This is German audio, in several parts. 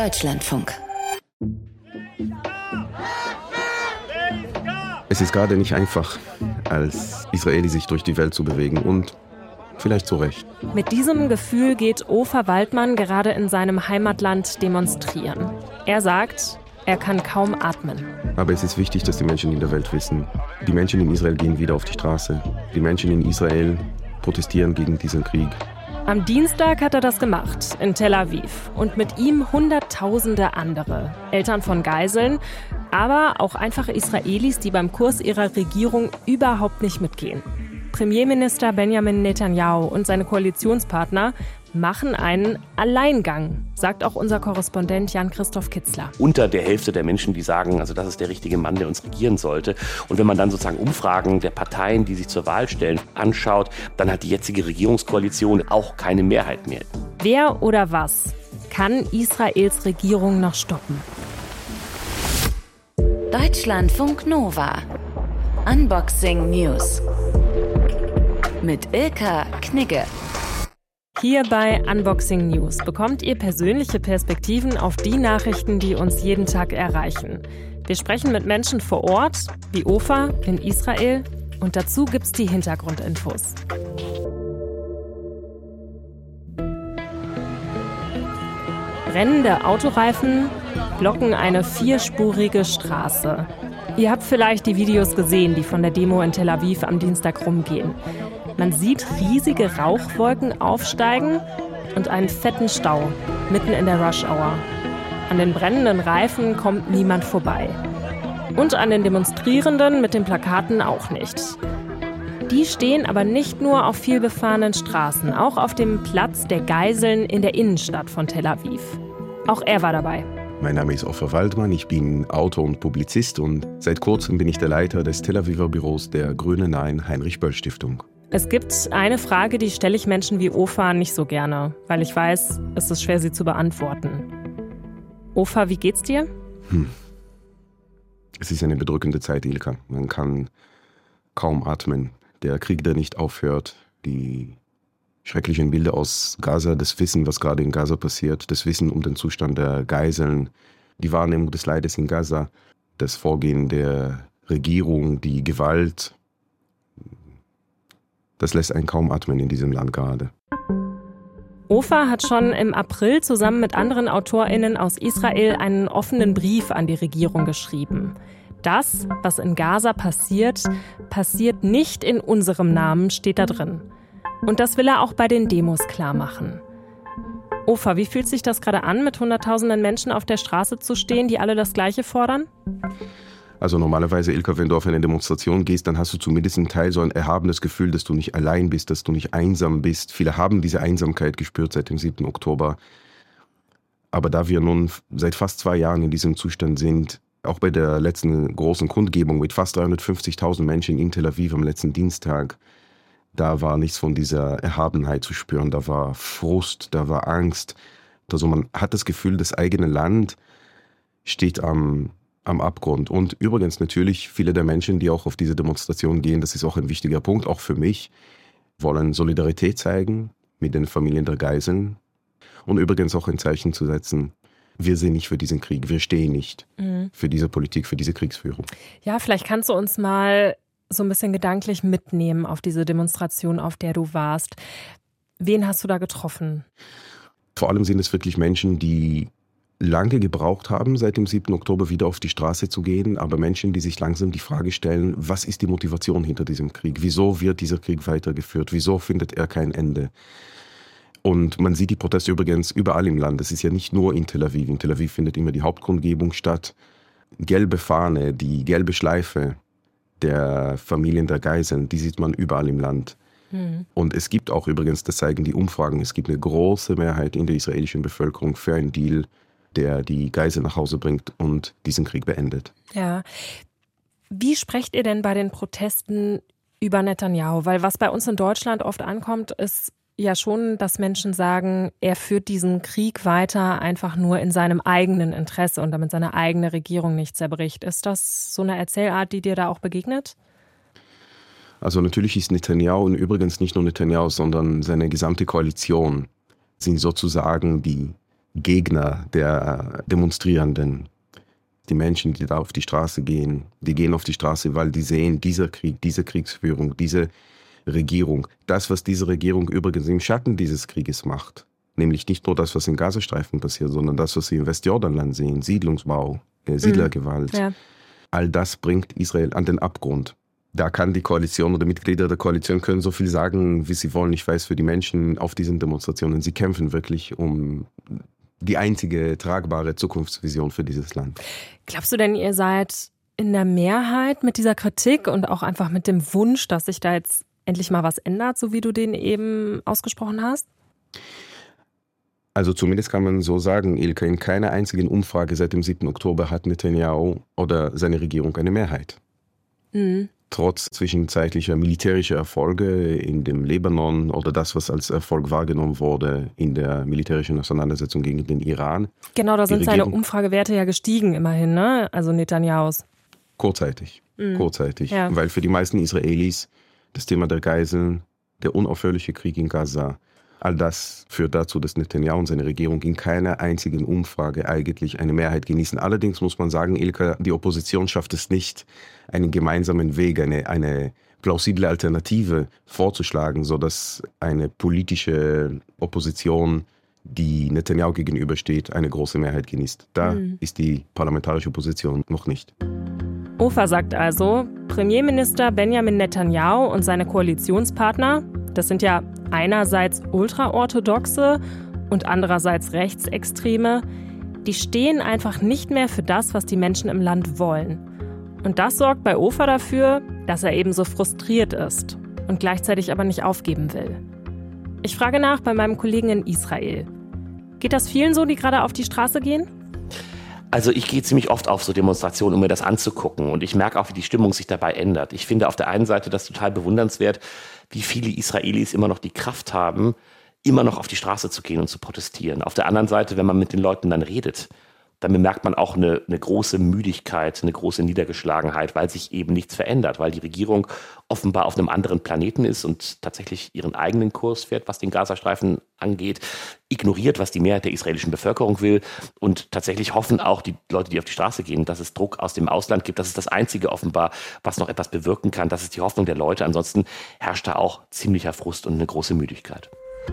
Deutschlandfunk. Es ist gerade nicht einfach, als Israeli sich durch die Welt zu bewegen und vielleicht zu Recht. Mit diesem Gefühl geht Ofer Waldmann gerade in seinem Heimatland demonstrieren. Er sagt, er kann kaum atmen. Aber es ist wichtig, dass die Menschen in der Welt wissen, die Menschen in Israel gehen wieder auf die Straße. Die Menschen in Israel protestieren gegen diesen Krieg. Am Dienstag hat er das gemacht, in Tel Aviv. Und mit ihm Hunderttausende andere. Eltern von Geiseln, aber auch einfache Israelis, die beim Kurs ihrer Regierung überhaupt nicht mitgehen. Premierminister Benjamin Netanyahu und seine Koalitionspartner machen einen Alleingang, sagt auch unser Korrespondent Jan-Christoph Kitzler. Unter der Hälfte der Menschen, die sagen, also das ist der richtige Mann, der uns regieren sollte. Und wenn man dann sozusagen Umfragen der Parteien, die sich zur Wahl stellen, anschaut, dann hat die jetzige Regierungskoalition auch keine Mehrheit mehr. Wer oder was kann Israels Regierung noch stoppen? Deutschlandfunk Nova. Unboxing News. Mit Ilka Knigge. Hier bei Unboxing News bekommt ihr persönliche Perspektiven auf die Nachrichten, die uns jeden Tag erreichen. Wir sprechen mit Menschen vor Ort, wie Ofer in Israel, und dazu gibt's die Hintergrundinfos. Brennende Autoreifen blocken eine 4-spurige Straße. Ihr habt vielleicht die Videos gesehen, die von der Demo in Tel Aviv am Dienstag rumgehen. Man sieht riesige Rauchwolken aufsteigen und einen fetten Stau mitten in der Rush-Hour. An den brennenden Reifen kommt niemand vorbei. Und an den Demonstrierenden mit den Plakaten auch nicht. Die stehen aber nicht nur auf vielbefahrenen Straßen, auch auf dem Platz der Geiseln in der Innenstadt von Tel Aviv. Auch er war dabei. Mein Name ist Ofer Waldmann, ich bin Autor und Publizist und seit kurzem bin ich der Leiter des Tel Aviver Büros der Grüne Nein Heinrich-Böll-Stiftung. Es gibt eine Frage, die stelle ich Menschen wie Ofer nicht so gerne, weil ich weiß, es ist schwer, sie zu beantworten. Ofer, wie geht's dir? Es ist eine bedrückende Zeit, Ilka. Man kann kaum atmen. Der Krieg, der nicht aufhört, die schrecklichen Bilder aus Gaza, das Wissen, was gerade in Gaza passiert, das Wissen um den Zustand der Geiseln, die Wahrnehmung des Leides in Gaza, das Vorgehen der Regierung, die Gewalt, das lässt einen kaum atmen in diesem Land gerade. Ofer hat schon im April zusammen mit anderen AutorInnen aus Israel einen offenen Brief an die Regierung geschrieben. Das, was in Gaza passiert, passiert nicht in unserem Namen, steht da drin. Und das will er auch bei den Demos klar machen. Ofer, wie fühlt sich das gerade an, mit Hunderttausenden Menschen auf der Straße zu stehen, die alle das Gleiche fordern? Also normalerweise, Ilka, wenn du auf eine Demonstration gehst, dann hast du zumindest einen Teil so ein erhabenes Gefühl, dass du nicht allein bist, dass du nicht einsam bist. Viele haben diese Einsamkeit gespürt seit dem 7. Oktober. Aber da wir nun seit fast 2 Jahren in diesem Zustand sind, auch bei der letzten großen Kundgebung mit fast 350.000 Menschen in Tel Aviv am letzten Dienstag, da war nichts von dieser Erhabenheit zu spüren. Da war Frust, da war Angst. Also man hat das Gefühl, das eigene Land steht am Abgrund. Und übrigens natürlich viele der Menschen, die auch auf diese Demonstration gehen, das ist auch ein wichtiger Punkt, auch für mich, wollen Solidarität zeigen mit den Familien der Geiseln und übrigens auch ein Zeichen zu setzen. Wir sind nicht für diesen Krieg, wir stehen nicht für diese Politik, für diese Kriegsführung. Ja, vielleicht kannst du uns mal so ein bisschen gedanklich mitnehmen auf diese Demonstration, auf der du warst. Wen hast du da getroffen? Vor allem sind es wirklich Menschen, die lange gebraucht haben, seit dem 7. Oktober wieder auf die Straße zu gehen, aber Menschen, die sich langsam die Frage stellen, was ist die Motivation hinter diesem Krieg? Wieso wird dieser Krieg weitergeführt? Wieso findet er kein Ende? Und man sieht die Proteste übrigens überall im Land. Es ist ja nicht nur in Tel Aviv. In Tel Aviv findet immer die Hauptkundgebung statt. Gelbe Fahne, die gelbe Schleife der Familien der Geiseln, die sieht man überall im Land. Und es gibt auch übrigens, das zeigen die Umfragen, es gibt eine große Mehrheit in der israelischen Bevölkerung für einen Deal, der die Geiseln nach Hause bringt und diesen Krieg beendet. Ja. Wie sprecht ihr denn bei den Protesten über Netanyahu? Weil was bei uns in Deutschland oft ankommt, ist ja schon, dass Menschen sagen, er führt diesen Krieg weiter einfach nur in seinem eigenen Interesse und damit seine eigene Regierung nicht zerbricht. Ist das so eine Erzählart, die dir da auch begegnet? Also natürlich ist Netanyahu und übrigens nicht nur Netanyahu, sondern seine gesamte Koalition sind sozusagen die Gegner der Demonstrierenden, die Menschen, die da auf die Straße gehen, die gehen auf die Straße, weil die sehen, dieser Krieg, diese Kriegsführung, diese Regierung, das, was diese Regierung übrigens im Schatten dieses Krieges macht, nämlich nicht nur das, was im Gazastreifen passiert, sondern das, was sie im Westjordanland sehen, Siedlungsbau, Siedlergewalt, all das bringt Israel an den Abgrund. Da kann die Koalition oder Mitglieder der Koalition können so viel sagen, wie sie wollen. Ich weiß, für die Menschen auf diesen Demonstrationen, sie kämpfen wirklich um die einzige tragbare Zukunftsvision für dieses Land. Glaubst du denn, ihr seid in der Mehrheit mit dieser Kritik und auch einfach mit dem Wunsch, dass sich da jetzt endlich mal was ändert, so wie du den eben ausgesprochen hast? Also zumindest kann man so sagen, Ilka, in keiner einzigen Umfrage seit dem 7. Oktober hat Netanyahu oder seine Regierung eine Mehrheit. Trotz zwischenzeitlicher militärischer Erfolge in dem Libanon oder das, was als Erfolg wahrgenommen wurde in der militärischen Auseinandersetzung gegen den Iran. Genau, da sind seine Umfragewerte ja gestiegen immerhin, ne? Also Netanyahus. Kurzzeitig, Ja. Weil für die meisten Israelis das Thema der Geiseln, der unaufhörliche Krieg in Gaza, all das führt dazu, dass Netanyahu und seine Regierung in keiner einzigen Umfrage eigentlich eine Mehrheit genießen. Allerdings muss man sagen, Ilka, die Opposition schafft es nicht, einen gemeinsamen Weg, eine plausible Alternative vorzuschlagen, sodass eine politische Opposition, die Netanyahu gegenübersteht, eine große Mehrheit genießt. Da ist die parlamentarische Opposition noch nicht. Ofer sagt also, Premierminister Benjamin Netanyahu und seine Koalitionspartner, das sind ja einerseits Ultraorthodoxe und andererseits Rechtsextreme, die stehen einfach nicht mehr für das, was die Menschen im Land wollen. Und das sorgt bei Ofer dafür, dass er eben so frustriert ist und gleichzeitig aber nicht aufgeben will. Ich frage nach bei meinem Kollegen in Israel. Geht das vielen so, die gerade auf die Straße gehen? Also ich gehe ziemlich oft auf so Demonstrationen, um mir das anzugucken. Und ich merke auch, wie die Stimmung sich dabei ändert. Ich finde auf der einen Seite das total bewundernswert, wie viele Israelis immer noch die Kraft haben, immer noch auf die Straße zu gehen und zu protestieren. Auf der anderen Seite, wenn man mit den Leuten dann redet, dann bemerkt man auch eine große Müdigkeit, eine große Niedergeschlagenheit, weil sich eben nichts verändert, weil die Regierung offenbar auf einem anderen Planeten ist und tatsächlich ihren eigenen Kurs fährt, was den Gazastreifen angeht, ignoriert, was die Mehrheit der israelischen Bevölkerung will und tatsächlich hoffen auch die Leute, die auf die Straße gehen, dass es Druck aus dem Ausland gibt. Das ist das Einzige offenbar, was noch etwas bewirken kann. Das ist die Hoffnung der Leute. Ansonsten herrscht da auch ziemlicher Frust und eine große Müdigkeit.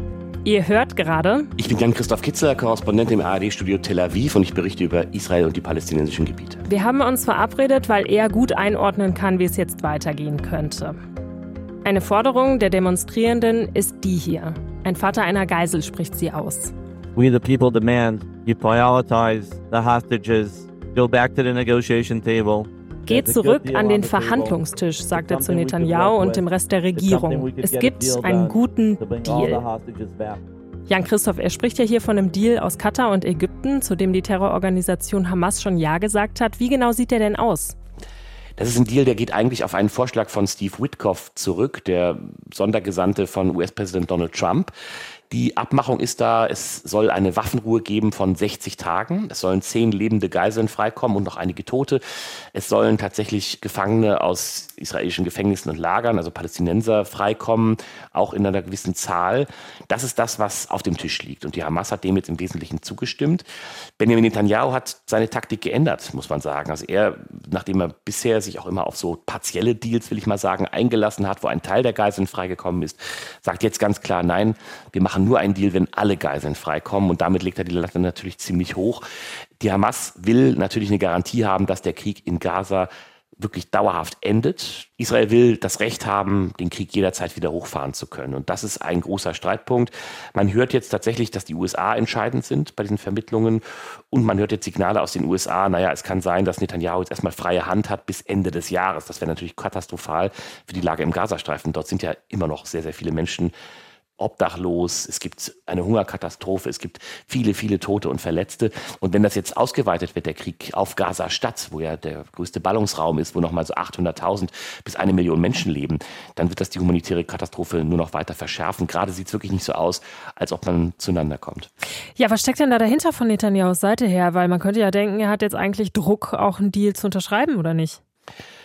Ihr hört gerade. Ich bin Jan-Christoph Kitzler, Korrespondent im ARD-Studio Tel Aviv und ich berichte über Israel und die palästinensischen Gebiete. Wir haben uns verabredet, weil er gut einordnen kann, wie es jetzt weitergehen könnte. Eine Forderung der Demonstrierenden ist die hier. Ein Vater einer Geisel spricht sie aus. We the people demand you prioritize the hostages, go back to the negotiation table. Geht zurück an den Verhandlungstisch, sagt er zu Netanyahu und dem Rest der Regierung. Es gibt einen guten Deal. Jan-Christoph, er spricht ja hier von einem Deal aus Katar und Ägypten, zu dem die Terrororganisation Hamas schon Ja gesagt hat. Wie genau sieht der denn aus? Das ist ein Deal, der geht eigentlich auf einen Vorschlag von Steve Witkoff zurück, der Sondergesandte von US-Präsident Donald Trump. Die Abmachung ist da, es soll eine Waffenruhe geben von 60 Tagen. Es sollen 10 lebende Geiseln freikommen und noch einige Tote. Es sollen tatsächlich Gefangene aus israelischen Gefängnissen und Lagern, also Palästinenser, freikommen, auch in einer gewissen Zahl. Das ist das, was auf dem Tisch liegt. Und die Hamas hat dem jetzt im Wesentlichen zugestimmt. Benjamin Netanyahu hat seine Taktik geändert, muss man sagen. Also er, nachdem er bisher sich auch immer auf so partielle Deals, will ich mal sagen, eingelassen hat, wo ein Teil der Geiseln freigekommen ist, sagt jetzt ganz klar, nein, wir machen nur einen Deal, wenn alle Geiseln freikommen. Und damit legt er die Latte natürlich ziemlich hoch. Die Hamas will natürlich eine Garantie haben, dass der Krieg in Gaza wirklich dauerhaft endet. Israel will das Recht haben, den Krieg jederzeit wieder hochfahren zu können. Und das ist ein großer Streitpunkt. Man hört jetzt tatsächlich, dass die USA entscheidend sind bei diesen Vermittlungen. Und man hört jetzt Signale aus den USA, es kann sein, dass Netanyahu jetzt erstmal freie Hand hat bis Ende des Jahres. Das wäre natürlich katastrophal für die Lage im Gazastreifen. Dort sind ja immer noch sehr, sehr viele Menschen obdachlos, es gibt eine Hungerkatastrophe, es gibt viele, viele Tote und Verletzte. Und wenn das jetzt ausgeweitet wird, der Krieg auf Gaza-Stadt, wo ja der größte Ballungsraum ist, wo nochmal so 800.000 bis 1 Million Menschen leben, dann wird das die humanitäre Katastrophe nur noch weiter verschärfen. Gerade sieht es wirklich nicht so aus, als ob man zueinander kommt. Ja, was steckt denn da dahinter von Netanyahus Seite her? Weil man könnte ja denken, er hat jetzt eigentlich Druck, auch einen Deal zu unterschreiben, oder nicht?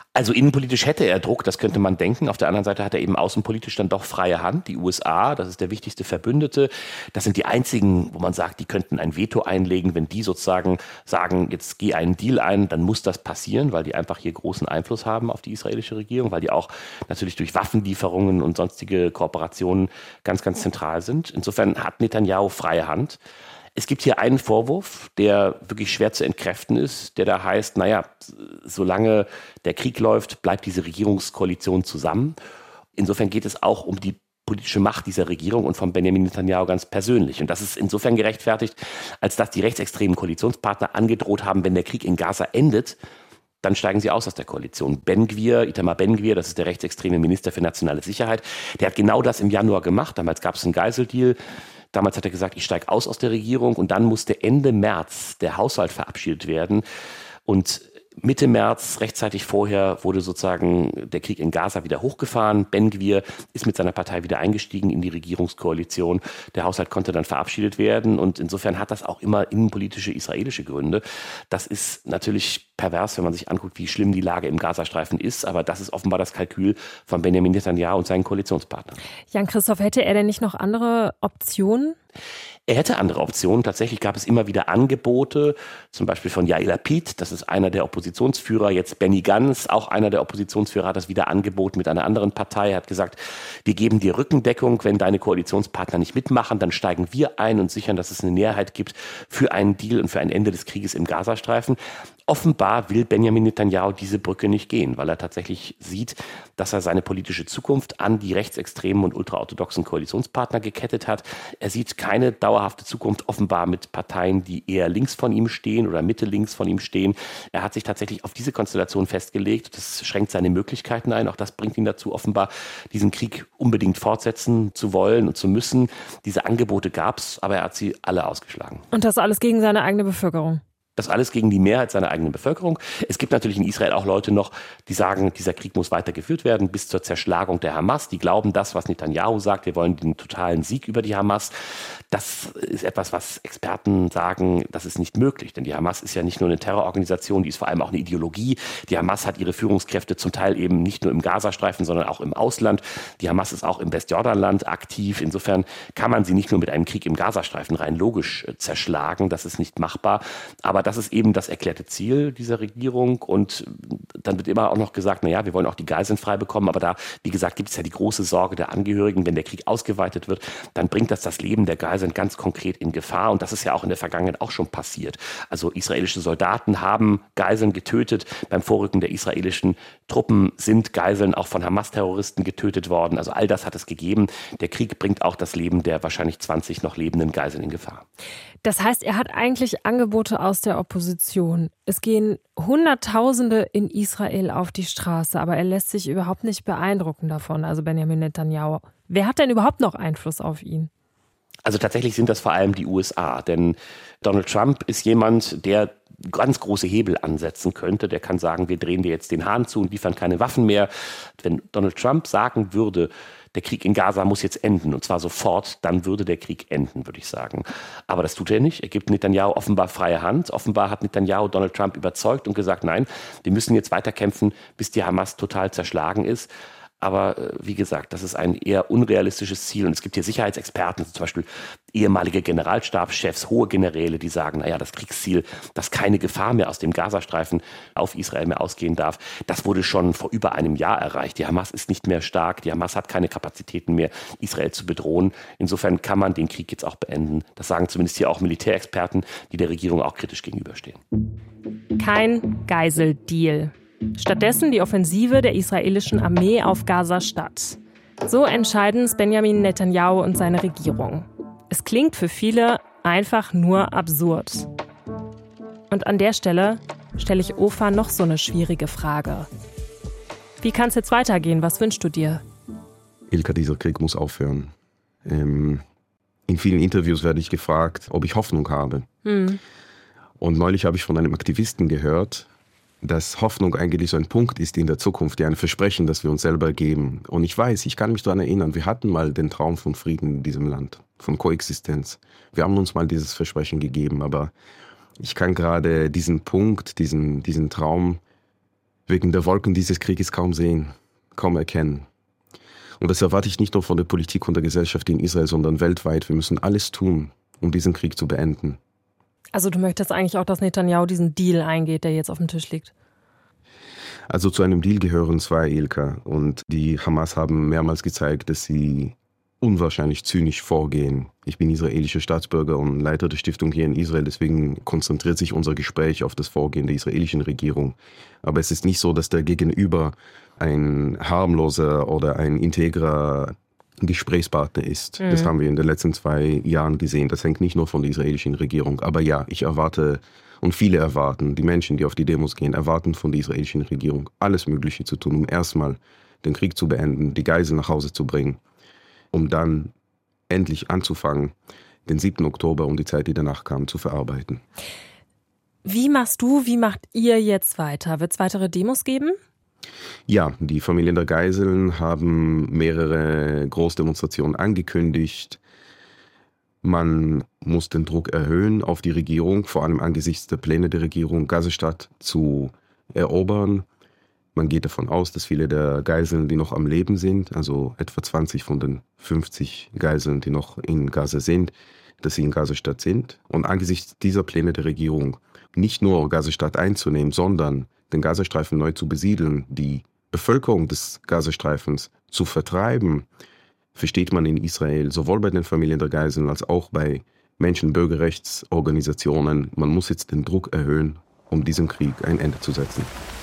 Also innenpolitisch hätte er Druck, das könnte man denken. Auf der anderen Seite hat er eben außenpolitisch dann doch freie Hand. Die USA, das ist der wichtigste Verbündete. Das sind die einzigen, wo man sagt, die könnten ein Veto einlegen. Wenn die sozusagen sagen, jetzt geh einen Deal ein, dann muss das passieren, weil die einfach hier großen Einfluss haben auf die israelische Regierung, weil die auch natürlich durch Waffenlieferungen und sonstige Kooperationen ganz, ganz zentral sind. Insofern hat Netanyahu freie Hand. Es gibt hier einen Vorwurf, der wirklich schwer zu entkräften ist, der da heißt, naja, solange der Krieg läuft, bleibt diese Regierungskoalition zusammen. Insofern geht es auch um die politische Macht dieser Regierung und von Benjamin Netanyahu ganz persönlich. Und das ist insofern gerechtfertigt, als dass die rechtsextremen Koalitionspartner angedroht haben, wenn der Krieg in Gaza endet, dann steigen sie aus der Koalition. Itamar Ben-Gvir, das ist der rechtsextreme Minister für nationale Sicherheit, der hat genau das im Januar gemacht. Damals gab es einen Geiseldeal. Damals hat er gesagt, ich steige aus der Regierung und dann musste Ende März der Haushalt verabschiedet werden. Und Mitte März, rechtzeitig vorher, wurde sozusagen der Krieg in Gaza wieder hochgefahren. Ben-Gvir ist mit seiner Partei wieder eingestiegen in die Regierungskoalition. Der Haushalt konnte dann verabschiedet werden und insofern hat das auch immer innenpolitische israelische Gründe. Das ist natürlich pervers, wenn man sich anguckt, wie schlimm die Lage im Gazastreifen ist, aber das ist offenbar das Kalkül von Benjamin Netanyahu und seinen Koalitionspartnern. Jan-Christoph, hätte er denn nicht noch andere Optionen? Er hätte andere Optionen. Tatsächlich gab es immer wieder Angebote, zum Beispiel von Yair Lapid, das ist einer der Oppositionsführer, jetzt Benny Gantz, auch einer der Oppositionsführer, hat das wieder angeboten mit einer anderen Partei. Er hat gesagt, wir geben dir Rückendeckung, wenn deine Koalitionspartner nicht mitmachen, dann steigen wir ein und sichern, dass es eine Mehrheit gibt für einen Deal und für ein Ende des Krieges im Gazastreifen. Offenbar will Benjamin Netanyahu diese Brücke nicht gehen, weil er tatsächlich sieht, dass er seine politische Zukunft an die rechtsextremen und ultraorthodoxen Koalitionspartner gekettet hat. Er sieht keine dauerhafte Zukunft offenbar mit Parteien, die eher links von ihm stehen oder Mitte links von ihm stehen. Er hat sich tatsächlich auf diese Konstellation festgelegt. Das schränkt seine Möglichkeiten ein. Auch das bringt ihn dazu, offenbar diesen Krieg unbedingt fortsetzen zu wollen und zu müssen. Diese Angebote gab es, aber er hat sie alle ausgeschlagen. Und das alles gegen seine eigene Bevölkerung? Das alles gegen die Mehrheit seiner eigenen Bevölkerung. Es gibt natürlich in Israel auch Leute noch, die sagen, dieser Krieg muss weitergeführt werden bis zur Zerschlagung der Hamas. Die glauben das, was Netanyahu sagt. Wir wollen den totalen Sieg über die Hamas. Das ist etwas, was Experten sagen, das ist nicht möglich. Denn die Hamas ist ja nicht nur eine Terrororganisation, die ist vor allem auch eine Ideologie. Die Hamas hat ihre Führungskräfte zum Teil eben nicht nur im Gazastreifen, sondern auch im Ausland. Die Hamas ist auch im Westjordanland aktiv. Insofern kann man sie nicht nur mit einem Krieg im Gazastreifen rein logisch zerschlagen. Das ist nicht machbar. Aber das ist eben das erklärte Ziel dieser Regierung und dann wird immer auch noch gesagt, naja, wir wollen auch die Geiseln frei bekommen, aber da, wie gesagt, gibt es ja die große Sorge der Angehörigen, wenn der Krieg ausgeweitet wird, dann bringt das Leben der Geiseln ganz konkret in Gefahr und das ist ja auch in der Vergangenheit auch schon passiert. Also israelische Soldaten haben Geiseln getötet, beim Vorrücken der israelischen Truppen sind Geiseln auch von Hamas-Terroristen getötet worden, also all das hat es gegeben. Der Krieg bringt auch das Leben der wahrscheinlich 20 noch lebenden Geiseln in Gefahr. Das heißt, er hat eigentlich Angebote aus der Opposition. Es gehen Hunderttausende in Israel auf die Straße, aber er lässt sich überhaupt nicht beeindrucken davon, also Benjamin Netanyahu. Wer hat denn überhaupt noch Einfluss auf ihn? Also tatsächlich sind das vor allem die USA, denn Donald Trump ist jemand, der ganz große Hebel ansetzen könnte. Der kann sagen, wir drehen dir jetzt den Hahn zu und liefern keine Waffen mehr. Wenn Donald Trump sagen würde, der Krieg in Gaza muss jetzt enden und zwar sofort, dann würde der Krieg enden, würde ich sagen. Aber das tut er nicht. Er gibt Netanyahu offenbar freie Hand. Offenbar hat Netanyahu Donald Trump überzeugt und gesagt, nein, wir müssen jetzt weiterkämpfen, bis die Hamas total zerschlagen ist. Aber wie gesagt, das ist ein eher unrealistisches Ziel. Und es gibt hier Sicherheitsexperten, zum Beispiel ehemalige Generalstabschefs, hohe Generäle, die sagen, naja, das Kriegsziel, dass keine Gefahr mehr aus dem Gazastreifen auf Israel mehr ausgehen darf, das wurde schon vor über einem Jahr erreicht. Die Hamas ist nicht mehr stark, die Hamas hat keine Kapazitäten mehr, Israel zu bedrohen. Insofern kann man den Krieg jetzt auch beenden. Das sagen zumindest hier auch Militärexperten, die der Regierung auch kritisch gegenüberstehen. Kein Geiseldeal. Stattdessen die Offensive der israelischen Armee auf Gaza-Stadt. So entscheiden es Benjamin Netanyahu und seine Regierung. Es klingt für viele einfach nur absurd. Und an der Stelle stelle ich Ofer noch so eine schwierige Frage. Wie kann es jetzt weitergehen? Was wünschst du dir? Ilka, dieser Krieg muss aufhören. In vielen Interviews werde ich gefragt, ob ich Hoffnung habe. Und neulich habe ich von einem Aktivisten gehört, dass Hoffnung eigentlich so ein Punkt ist in der Zukunft, ja, ein Versprechen, das wir uns selber geben. Und ich weiß, ich kann mich daran erinnern, wir hatten mal den Traum von Frieden in diesem Land, von Koexistenz. Wir haben uns mal dieses Versprechen gegeben, aber ich kann gerade diesen Punkt, diesen Traum wegen der Wolken dieses Krieges kaum sehen, kaum erkennen. Und das erwarte ich nicht nur von der Politik und der Gesellschaft in Israel, sondern weltweit. Wir müssen alles tun, um diesen Krieg zu beenden. Also du möchtest eigentlich auch, dass Netanyahu diesen Deal eingeht, der jetzt auf dem Tisch liegt? Also zu einem Deal gehören zwei, Ilka. Und die Hamas haben mehrmals gezeigt, dass sie unwahrscheinlich zynisch vorgehen. Ich bin israelischer Staatsbürger und Leiter der Stiftung hier in Israel, deswegen konzentriert sich unser Gespräch auf das Vorgehen der israelischen Regierung. Aber es ist nicht so, dass der Gegenüber ein harmloser oder ein integrer Gesprächspartner ist. Das haben wir in den letzten 2 Jahren gesehen. Das hängt nicht nur von der israelischen Regierung. Aber ja, ich erwarte und viele erwarten, die Menschen, die auf die Demos gehen, erwarten von der israelischen Regierung alles Mögliche zu tun, um erstmal den Krieg zu beenden, die Geiseln nach Hause zu bringen, um dann endlich anzufangen, den 7. Oktober und die Zeit, die danach kam, zu verarbeiten. Wie macht ihr jetzt weiter? Wird es weitere Demos geben? Ja, die Familien der Geiseln haben mehrere Großdemonstrationen angekündigt. Man muss den Druck erhöhen auf die Regierung, vor allem angesichts der Pläne der Regierung, Gazestadt zu erobern. Man geht davon aus, dass viele der Geiseln, die noch am Leben sind, also etwa 20 von den 50 Geiseln, die noch in Gaza sind, dass sie in Gazestadt sind. Und angesichts dieser Pläne der Regierung nicht nur Gazestadt einzunehmen, sondern den Gazastreifen neu zu besiedeln, die Bevölkerung des Gazastreifens zu vertreiben, versteht man in Israel, sowohl bei den Familien der Geiseln als auch bei Bürgerrechtsorganisationen, man muss jetzt den Druck erhöhen, um diesem Krieg ein Ende zu setzen.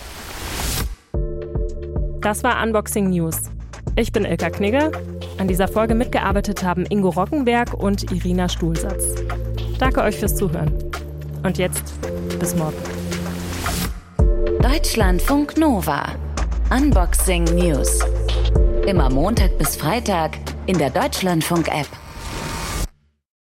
Das war Unboxing News. Ich bin Ilka Knigge. An dieser Folge mitgearbeitet haben Ingo Rockenberg und Irina Stuhlsatz. Danke euch fürs Zuhören. Und jetzt bis morgen. Deutschlandfunk Nova. Unboxing News. Immer Montag bis Freitag in der Deutschlandfunk-App.